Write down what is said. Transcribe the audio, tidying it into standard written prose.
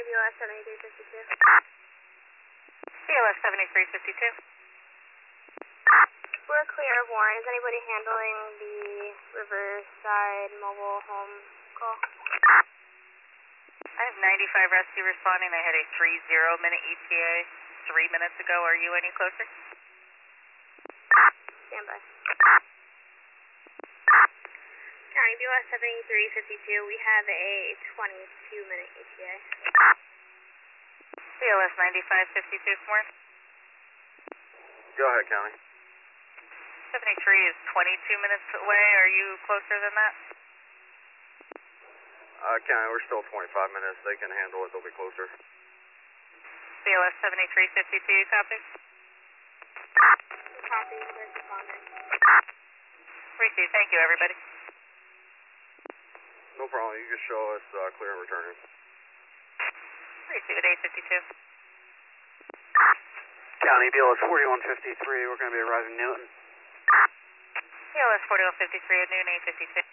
County BLS 7352. BLS 7352. We're clear of Warren. Is anybody handling the Riverside mobile home call? I have 95 rescue responding. I had a 30-minute ETA 3 minutes ago. Are you any closer? Stand by. County BLS 7352. We have a 22-minute ETA. BLS 9552, Warren. Go ahead, County. 73 is 22 minutes away. Are you closer than that? County, we're still 25 minutes. They can handle it. They'll be closer. BLS 7352, copy? Copy, first responder. Receive. Thank you, everybody. No problem. You can show us clear and returning. Receive at 852. County BLS 4153. We're going to be arriving Newton. BLS 4153 at noon, 852.